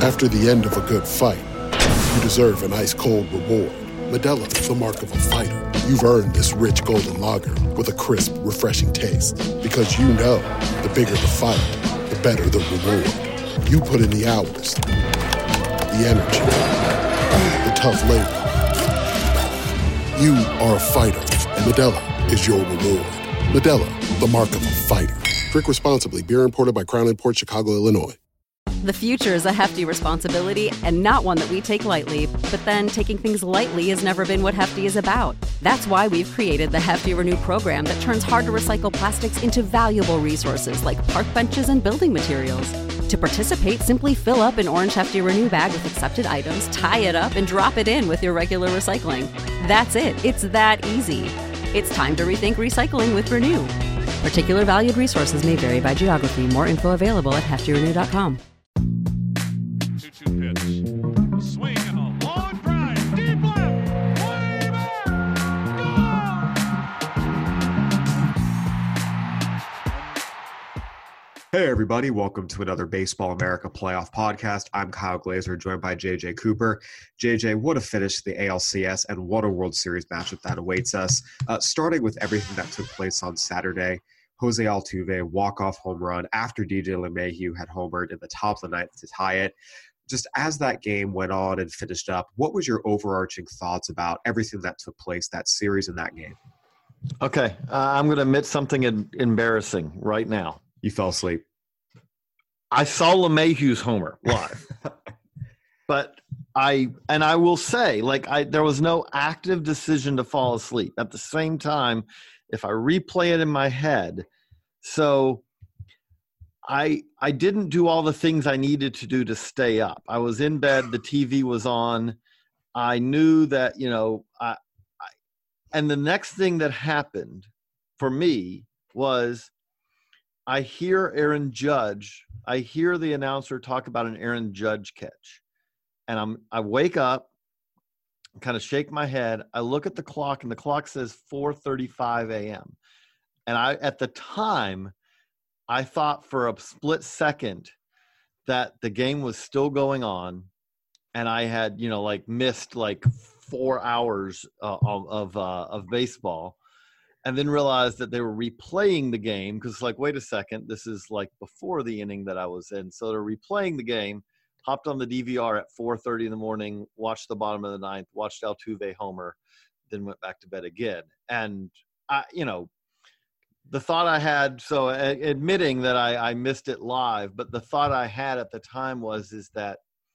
After the end of a good fight, you deserve an ice-cold reward. Modelo is the mark of a fighter. You've earned this rich golden lager with a crisp, refreshing taste. Because you know, the bigger the fight, the better the reward. You put in the hours, the energy, the tough labor. You are a fighter, and Modelo is your reward. Modelo, the mark of a fighter. Drink responsibly. Beer imported by Crown Imports, Chicago, Illinois. The future is a hefty responsibility and not one that we take lightly. But then taking things lightly has never been what Hefty is about. That's why we've created the Hefty Renew program that turns hard-to-recycle plastics into valuable resources like park benches and building materials. To participate, simply fill up an orange Hefty Renew bag with accepted items, tie it up, and drop it in with your regular recycling. That's it. It's that easy. It's time to rethink recycling with Renew. Particular valued resources may vary by geography. More info available at heftyrenew.com. 2-2 pitch. Swing and a long drive. Deep left. Way back. Hey everybody, welcome to another Baseball America Playoff Podcast. I'm Kyle Glazer, joined by JJ Cooper. JJ, what a finish to the ALCS and what a World Series matchup that awaits us. Starting with everything that took place on Saturday, Jose Altuve walk-off home run after DJ LeMahieu had homered in the top of the ninth to tie it. Just as that game went on and finished up, what was your overarching thoughts about everything that took place, that series and that game? Okay, I'm going to admit something embarrassing right now. You fell asleep. I saw LeMahieu's homer live, but I will say, there was no active decision to fall asleep. At the same time, if I replay it in my head, so I didn't do all the things I needed to do to stay up. I was in bed, the TV was on. I knew that, and the next thing that happened for me was I hear the announcer talk about an Aaron Judge catch. And I wake up, kind of shake my head. I look at the clock and the clock says 4:35 a.m. And at the time, I thought for a split second that the game was still going on. And I had, missed 4 hours of baseball. And then realized that they were replaying the game because, wait a second, this is before the inning that I was in. So they're replaying the game, hopped on the DVR at 4:30 in the morning, watched the bottom of the ninth, watched Altuve homer, then went back to bed again. And, the thought I had, so admitting that I missed it live, but the thought I had at the time is that,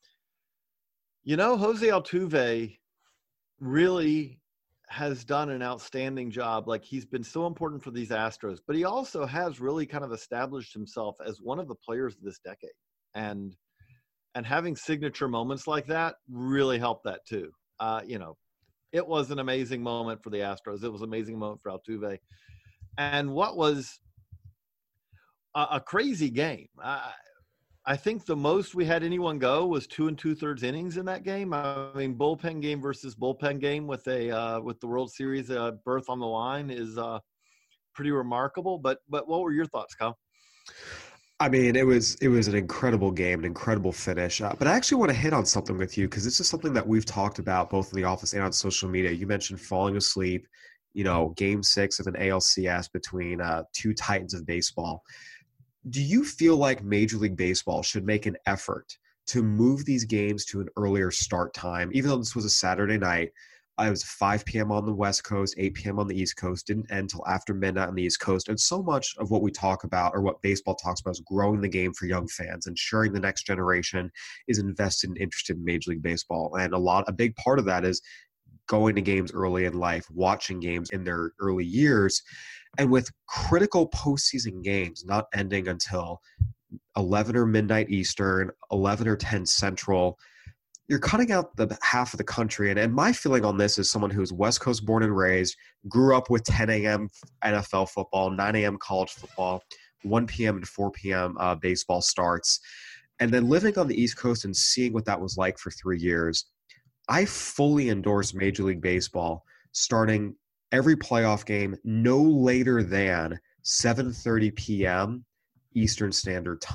Jose Altuve really has done an outstanding job. He's been so important for these Astros, but he also has really kind of established himself as one of the players of this decade. And having signature moments like that really helped that too. It was an amazing moment for the Astros. It was an amazing moment for Altuve. And what was a crazy game. I think the most we had anyone go was 2 2/3 innings in that game. I mean, bullpen game versus bullpen game with the World Series berth on the line is pretty remarkable. But what were your thoughts, Kyle? I mean, it was an incredible game, an incredible finish. But I actually want to hit on something with you because this is something that we've talked about both in the office and on social media. You mentioned falling asleep, Game 6 of an ALCS between two titans of baseball. Do you feel like Major League Baseball should make an effort to move these games to an earlier start time, even though this was a Saturday night? It was 5 p.m. on the West Coast, 8 p.m. on the East Coast, didn't end until after midnight on the East Coast. And so much of what we talk about or what baseball talks about is growing the game for young fans, ensuring the next generation is invested and interested in Major League Baseball. And a big part of that is going to games early in life, watching games in their early years. And with critical postseason games not ending until 11 or midnight Eastern, 11 or 10 Central, you're cutting out the half of the country. And my feeling on this is someone who's West Coast born and raised, grew up with 10 a.m. NFL football, 9 a.m. college football, 1 p.m. and 4 p.m. Baseball starts, and then living on the East Coast and seeing what that was like for 3 years. I fully endorse Major League Baseball starting every playoff game no later than 7:30 p.m. Eastern Standard Time.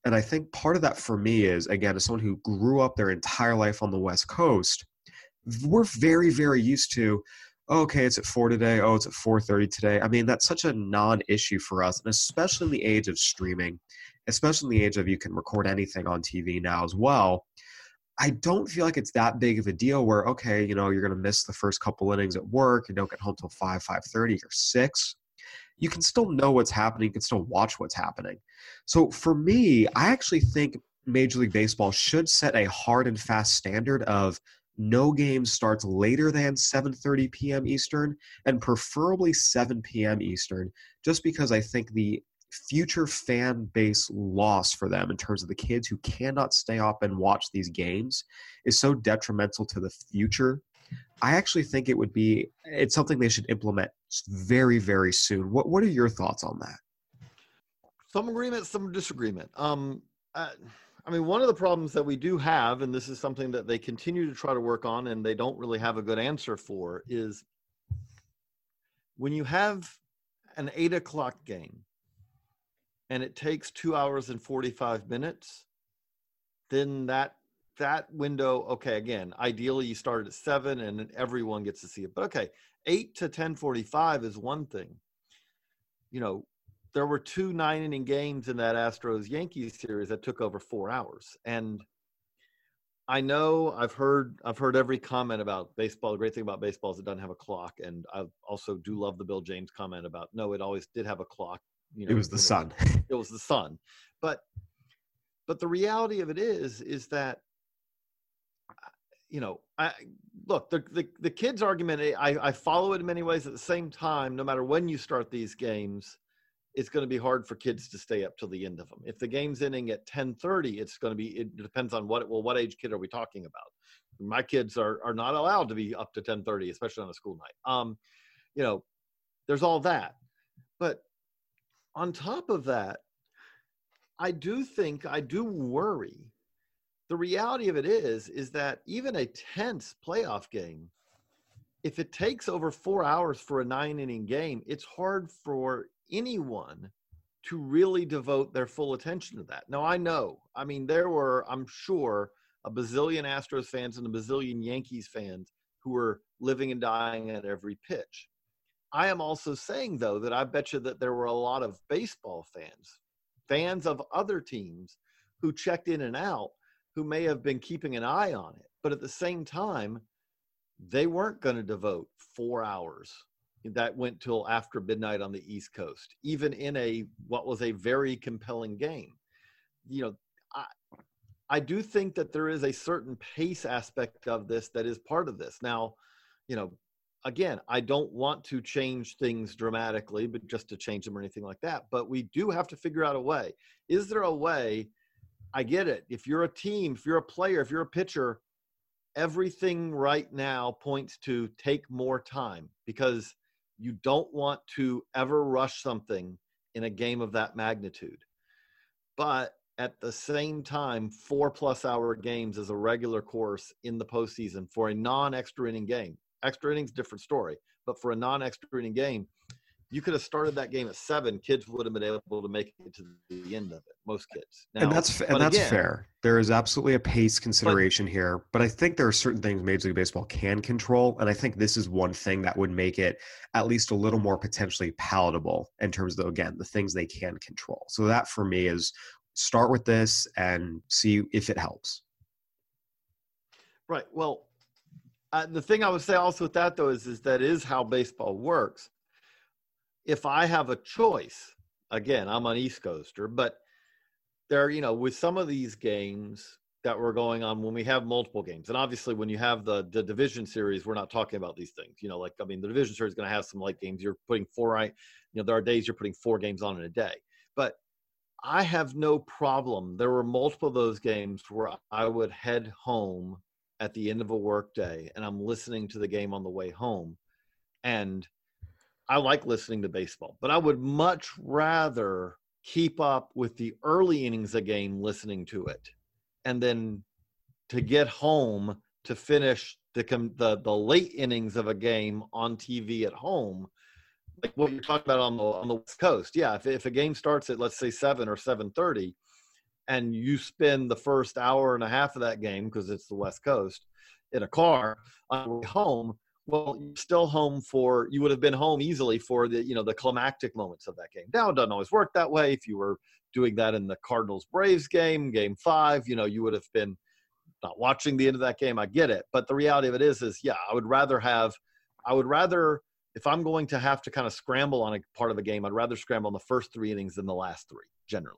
And I think part of that for me is, again, as someone who grew up their entire life on the West Coast, we're very, very used to, okay, it's at 4 today. Oh, it's at 4:30 today. I mean, that's such a non-issue for us, and especially in the age of streaming, especially in the age of you can record anything on TV now as well. I don't feel like it's that big of a deal where, okay, you're going to miss the first couple innings at work and don't get home till 5:30 or 6. You can still know what's happening. You can still watch what's happening. So for me, I actually think Major League Baseball should set a hard and fast standard of no game starts later than 7:30 p.m. Eastern and preferably 7 p.m. Eastern, just because I think the future fan base loss for them in terms of the kids who cannot stay up and watch these games is so detrimental to the future. I actually think it's something they should implement very, very soon. What are your thoughts on that? Some agreement, some disagreement. I mean, one of the problems that we do have, and this is something that they continue to try to work on and they don't really have a good answer for, is when you have an 8 o'clock game and it takes 2 hours and 45 minutes, then that window, okay, again, ideally you start at 7 and everyone gets to see it. But okay, 8 to 10:45 is one thing. There were 2 9-inning games in that Astros-Yankees series that took over 4 hours. And I know I've heard every comment about baseball. The great thing about baseball is it doesn't have a clock. And I also do love the Bill James comment about, no, it always did have a clock. It was the sun. It was the sun. But the reality of it is that, look, the kids' argument, I follow it in many ways. At the same time, no matter when you start these games, it's going to be hard for kids to stay up till the end of them. If the game's ending at 10:30, it depends on what age kid are we talking about? My kids are not allowed to be up to 10:30, especially on a school night. There's all that. But on top of that, I do worry. The reality of it is that even a tense playoff game, if it takes over 4 hours for a 9-inning game, it's hard for anyone to really devote their full attention to that. Now, there were, I'm sure, a bazillion Astros fans and a bazillion Yankees fans who were living and dying at every pitch. I am also saying, though, that I bet you that there were a lot of baseball fans of other teams who checked in and out, who may have been keeping an eye on it. But at the same time, they weren't going to devote 4 hours. That went till after midnight on the East Coast, even in what was a very compelling game. I do think that there is a certain pace aspect of this that is part of this. Now, again, I don't want to change things dramatically, but just to change them or anything like that. But we do have to figure out a way. Is there a way? I get it. If you're a team, if you're a player, if you're a pitcher, everything right now points to take more time, because you don't want to ever rush something in a game of that magnitude. But at the same time, 4+ hour games is a regular course in the postseason for a non-extra inning game. Extra innings, different story. But for a non-extra inning game, you could have started that game at 7. Kids would have been able to make it to the end of it. Most kids. Now, and that's fair. There is absolutely a pace consideration here, but I think there are certain things Major League Baseball can control, and I think this is one thing that would make it at least a little more potentially palatable in terms of, again, the things they can control. So that for me is start with this and see if it helps. Right. Well, the thing I would say also with that, though, is that is how baseball works. If I have a choice, again, I'm an East Coaster, but there, with some of these games that were going on when we have multiple games, and obviously when you have the division series, we're not talking about these things, the division series is going to have some late games. You're putting 4, there are days you're putting 4 games on in a day, but I have no problem. There were multiple of those games where I would head home at the end of a work day and I'm listening to the game on the way home. And I like listening to baseball, but I would much rather keep up with the early innings of a game listening to it, and then to get home to finish the late innings of a game on TV at home, like what you're talking about on the West Coast. Yeah, if a game starts at, let's say, 7 or 7:30, and you spend the first hour and a half of that game, because it's the West Coast, in a car on the way home, well, you're still home you would have been home easily for the climactic moments of that game. Now, it doesn't always work that way. If you were doing that in the Cardinals-Braves game 5, you would have been not watching the end of that game. I get it. But the reality of it is yeah, I would rather, if I'm going to have to kind of scramble on a part of a game, I'd rather scramble on the first 3 innings than the last 3, generally.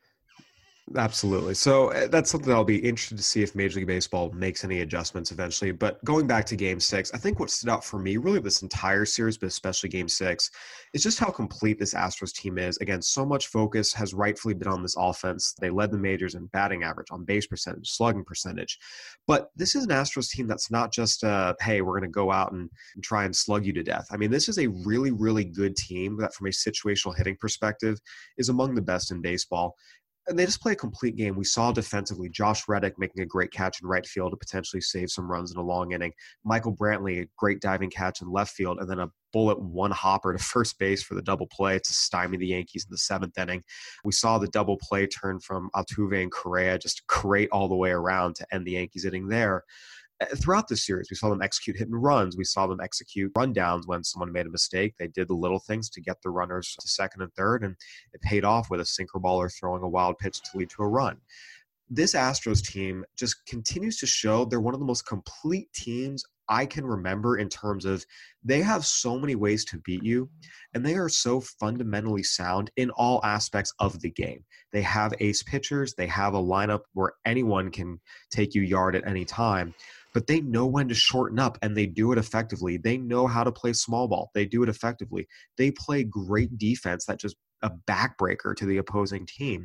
Absolutely. So that's something I'll be interested to see if Major League Baseball makes any adjustments eventually. But going back to Game 6, I think what stood out for me, really this entire series, but especially Game 6, is just how complete this Astros team is. Again, so much focus has rightfully been on this offense. They led the majors in batting average, on base percentage, slugging percentage. But this is an Astros team that's not just, hey, we're going to go out and try and slug you to death. I mean, this is a really, really good team that from a situational hitting perspective is among the best in baseball. And they just play a complete game. We saw defensively Josh Reddick making a great catch in right field to potentially save some runs in a long inning. Michael Brantley, a great diving catch in left field, and then a bullet one hopper to first base for the double play to stymie the Yankees in the 7th inning. We saw the double play turn from Altuve and Correa, just great all the way around to end the Yankees inning there. Throughout the series, we saw them execute hit and runs. We saw them execute rundowns when someone made a mistake. They did the little things to get the runners to second and third, and it paid off with a sinker baller throwing a wild pitch to lead to a run. This Astros team just continues to show they're one of the most complete teams I can remember in terms of they have so many ways to beat you, and they are so fundamentally sound in all aspects of the game. They have ace pitchers. They have a lineup where anyone can take you yard at any time. But they know when to shorten up, and they do it effectively. They know how to play small ball. They do it effectively. They play great defense that's just a backbreaker to the opposing team.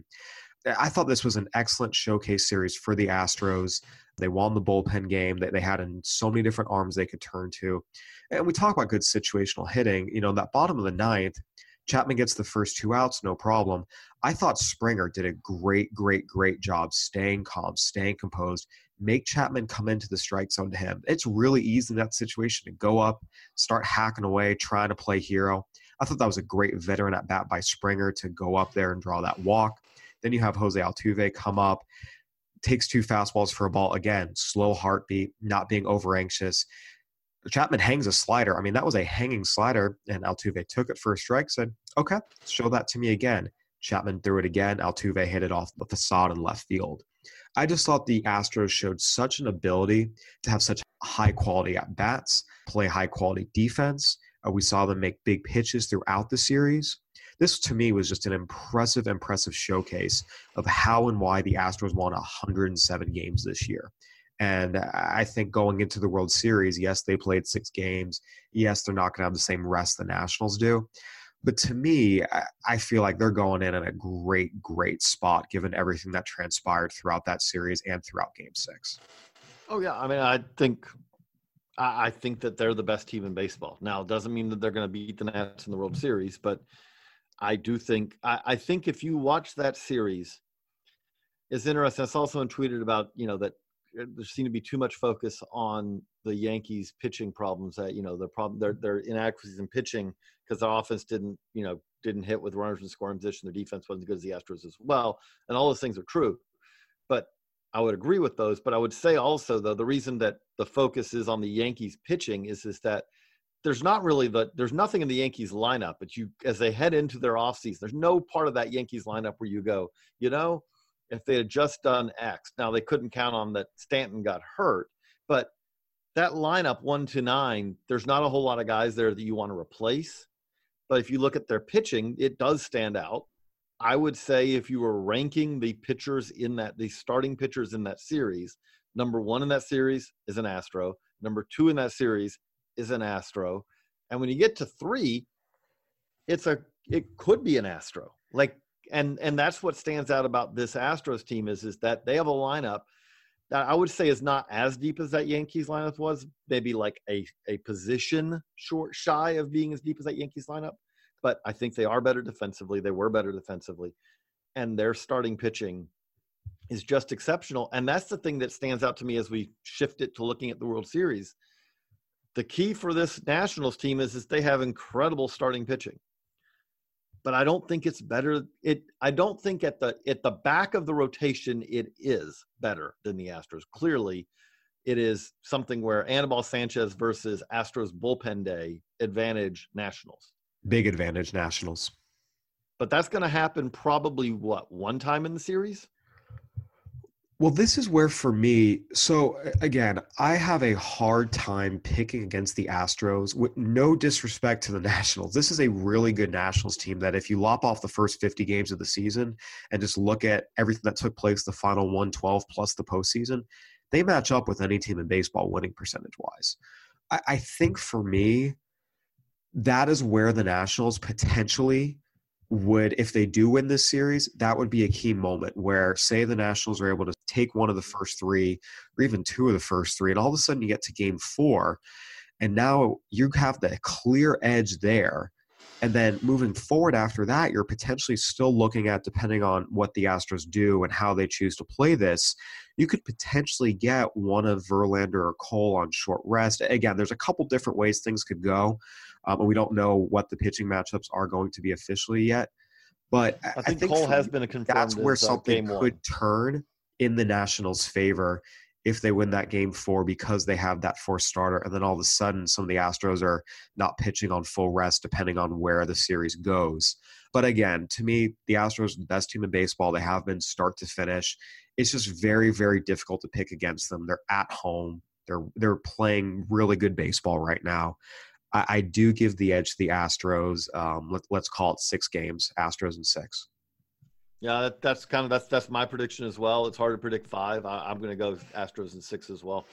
I thought this was an excellent showcase series for the Astros. They won the bullpen game that they had in so many different arms they could turn to. And we talk about good situational hitting. That bottom of the 9th, Chapman gets the first 2 outs, no problem. I thought Springer did a great, great, great job staying calm, staying composed, make Chapman come into the strike zone to him. It's really easy in that situation to go up, start hacking away, trying to play hero. I thought that was a great veteran at bat by Springer to go up there and draw that walk. Then you have Jose Altuve come up, takes 2 fastballs for a ball. Again, slow heartbeat, not being over anxious. Chapman hangs a slider. I mean, that was a hanging slider, and Altuve took it for a strike, said, okay, show that to me again. Chapman threw it again. Altuve hit it off the facade in left field. I just thought the Astros showed such an ability to have such high quality at bats, play high quality defense. We saw them make big pitches throughout the series. This, to me, was just an impressive showcase of how and why the Astros won 107 games this year. And I think going into the World Series, yes, they played 6 games. Yes, they're not going to have the same rest the Nationals do. But to me, I feel like they're going in a great, great spot given everything that transpired throughout that series and throughout Game 6. Oh, yeah. I mean, I think that they're the best team in baseball. Now, it doesn't mean that they're going to beat the Nats in the World Series, but I do think – I think if you watch that series, it's interesting. I saw someone tweeted about, that there seemed to be too much focus on the Yankees pitching problems, that, their inadequacies in pitching because their offense didn't hit with runners in scoring position. Their defense wasn't as good as the Astros as well. And all those things are true. But I would agree with those. But I would say also, though, the reason that the focus is on the Yankees pitching is that there's nothing in the Yankees lineup, but as they head into their offseason, there's no part of that Yankees lineup where you go, if they had just done X. Now, they couldn't count on that Stanton got hurt, but that lineup 1 to 9, there's not a whole lot of guys there that you want to replace. But if you look at their pitching, it does stand out. I would say if you were ranking the starting pitchers in that series, number 1 in that series is an Astro. Number 2 in that series is an Astro. And when you get to 3, it could be an Astro. And that's what stands out about this Astros team is that they have a lineup that I would say is not as deep as that Yankees lineup was, maybe like a position shy of being as deep as that Yankees lineup. But I think they are better defensively. They were better defensively. And their starting pitching is just exceptional. And that's the thing that stands out to me as we shift it to looking at the World Series. The key for this Nationals team is they have incredible starting pitching. but I don't think it's better. I don't think at the back of the rotation it is better than the Astros. Clearly, it is something where Anibal Sanchez versus Astros bullpen day advantage Nationals. Big advantage Nationals. But that's going to happen probably, one time in the series? Well, this is where for me, so again, I have a hard time picking against the Astros with no disrespect to the Nationals. This is a really good Nationals team that if you lop off the first 50 games of the season and just look at everything that took place, the final 112 plus the postseason, they match up with any team in baseball winning percentage-wise. I think for me, that is where the Nationals potentially would, if they do win this series, that would be a key moment where, say, the Nationals are able to take one of the first three or even two of the first three, and all of a sudden you get to game 4, and now you have the clear edge there. And then moving forward after that, you're potentially still looking at, depending on what the Astros do and how they choose to play this, you could potentially get one of Verlander or Cole on short rest. Again, there's a couple different ways things could go, and we don't know what the pitching matchups are going to be officially yet. But I think Cole has been confirmed. That's where something could turn in the Nationals' favor if they win that game 4 because they have that fourth starter, and then all of a sudden some of the Astros are not pitching on full rest depending on where the series goes. But again, to me, the Astros are the best team in baseball. They have been start to finish. It's just very, very difficult to pick against them. They're at home. They're playing really good baseball right now. I do give the edge to the Astros. Let's call it 6 games, Astros in 6. Yeah, that's my prediction as well. It's hard to predict 5. I'm going to go Astros in 6 as well.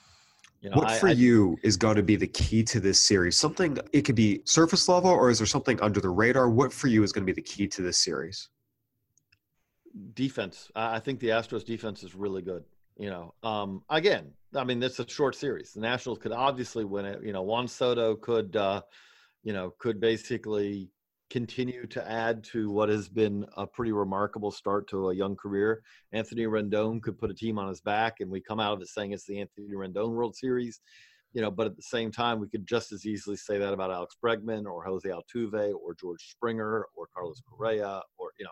What for you is going to be the key to this series? Something, it could be surface level, or is there something under the radar? What for you is going to be the key to this series? Defense. I think the Astros defense is really good. Again, I mean, it's a short series. The Nationals could obviously win it. Juan Soto could basically continue to add to what has been a pretty remarkable start to a young career. Anthony Rendon could put a team on his back, and we come out of it saying it's the Anthony Rendon World Series. But at the same time, we could just as easily say that about Alex Bregman or Jose Altuve or George Springer or Carlos Correa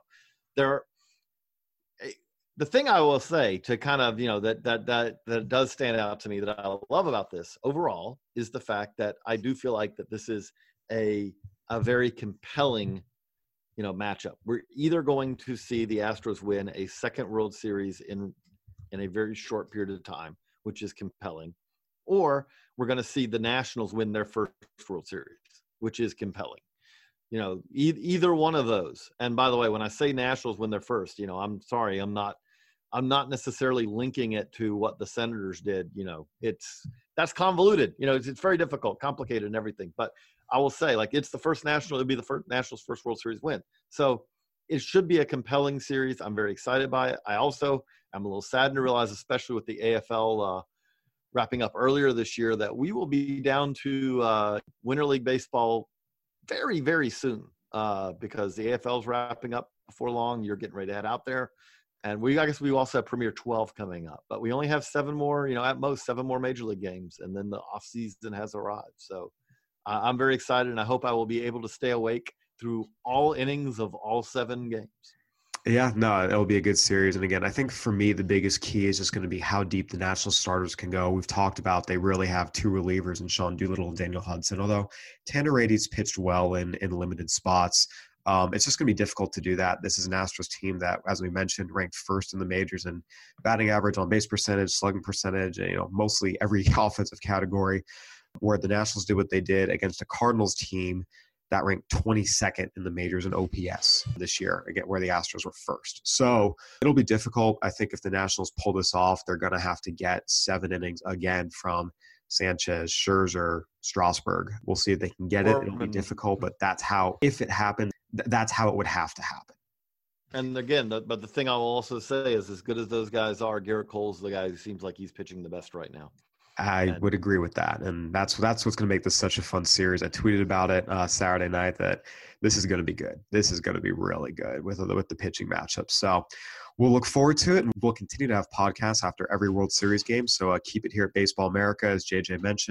the thing I will say to kind of, that does stand out to me that I love about this overall is the fact that I do feel like that this is a very compelling, matchup. We're either going to see the Astros win a second World Series in a very short period of time, which is compelling, or we're going to see the Nationals win their first World Series, which is compelling. Either one of those. And by the way, when I say Nationals win their first, I'm sorry, I'm not necessarily linking it to what the Senators did. That's convoluted. It's very difficult, complicated, and everything. But I will say, it's the first National. It'll be the first Nationals' first World Series win. So it should be a compelling series. I'm very excited by it. I also am a little saddened to realize, especially with the AFL wrapping up earlier this year, that we will be down to Winter League Baseball very, very soon because the AFL is wrapping up before long. You're getting ready to head out there. And I guess we also have Premier 12 coming up. But we only have 7 more, at most 7 more Major League games. And then the offseason has arrived. So I'm very excited, and I hope I will be able to stay awake through all innings of all 7 games. Yeah, no, it'll be a good series. And again, I think for me, the biggest key is just going to be how deep the National starters can go. We've talked about they really have 2 relievers in Sean Doolittle and Daniel Hudson, although Tanner Rady's pitched well in limited spots. It's just going to be difficult to do that. This is an Astros team that, as we mentioned, ranked first in the majors in batting average, on base percentage, slugging percentage, mostly every offensive category, where the Nationals did what they did against a Cardinals team that ranked 22nd in the majors in OPS this year, again, where the Astros were first. So it'll be difficult. I think if the Nationals pull this off, they're going to have to get 7 innings again from Sanchez, Scherzer, Strasburg. We'll see if they can get it. It'll be difficult, but that's how, if it happened, that's how it would have to happen. And again, but the thing I will also say is, as good as those guys are, Garrett Cole's the guy who seems like he's pitching the best right now. I would agree with that. And that's what's going to make this such a fun series. I tweeted about it Saturday night that this is going to be good. This is going to be really good with the pitching matchup. So we'll look forward to it, and we'll continue to have podcasts after every World Series game. So keep it here at Baseball America, as JJ mentioned.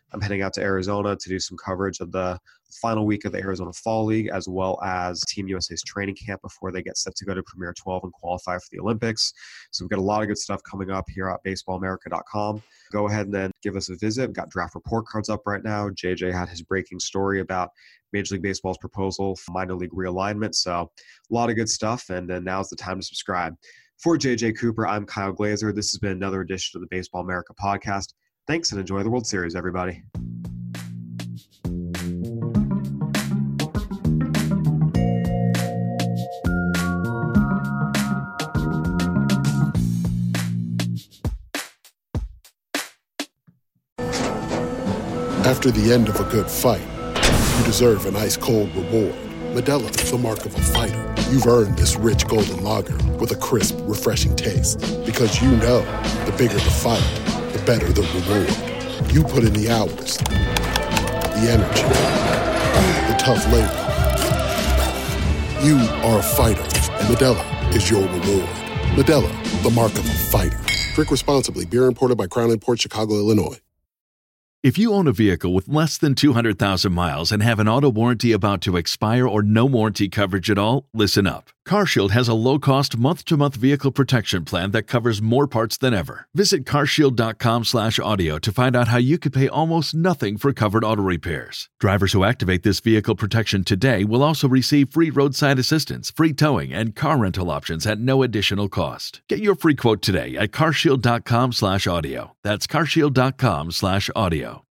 I'm heading out to Arizona to do some coverage of the final week of the Arizona Fall League, as well as Team USA's training camp before they get set to go to Premier 12 and qualify for the Olympics. So we've got a lot of good stuff coming up here at baseballamerica.com. Go ahead and then give us a visit. We've got draft report cards up right now. JJ had his breaking story about Major League Baseball's proposal for minor league realignment. So a lot of good stuff, and then now's the time to subscribe. For JJ Cooper, I'm Kyle Glaser. This has been another edition of the Baseball America podcast. Thanks, and enjoy the World Series, everybody. After the end of a good fight, you deserve an ice-cold reward. Modelo, the mark of a fighter. You've earned this rich golden lager with a crisp, refreshing taste. Because you know, the bigger the fight, the better the reward. You put in the hours, the energy, the tough labor. You are a fighter, and Modelo is your reward. Modelo, the mark of a fighter. Drink responsibly. Beer imported by Crown Imports, Chicago, Illinois. If you own a vehicle with less than 200,000 miles and have an auto warranty about to expire or no warranty coverage at all, listen up. CarShield has a low-cost month-to-month vehicle protection plan that covers more parts than ever. Visit carshield.com/audio to find out how you could pay almost nothing for covered auto repairs. Drivers who activate this vehicle protection today will also receive free roadside assistance, free towing, and car rental options at no additional cost. Get your free quote today at carshield.com/audio. That's carshield.com/audio.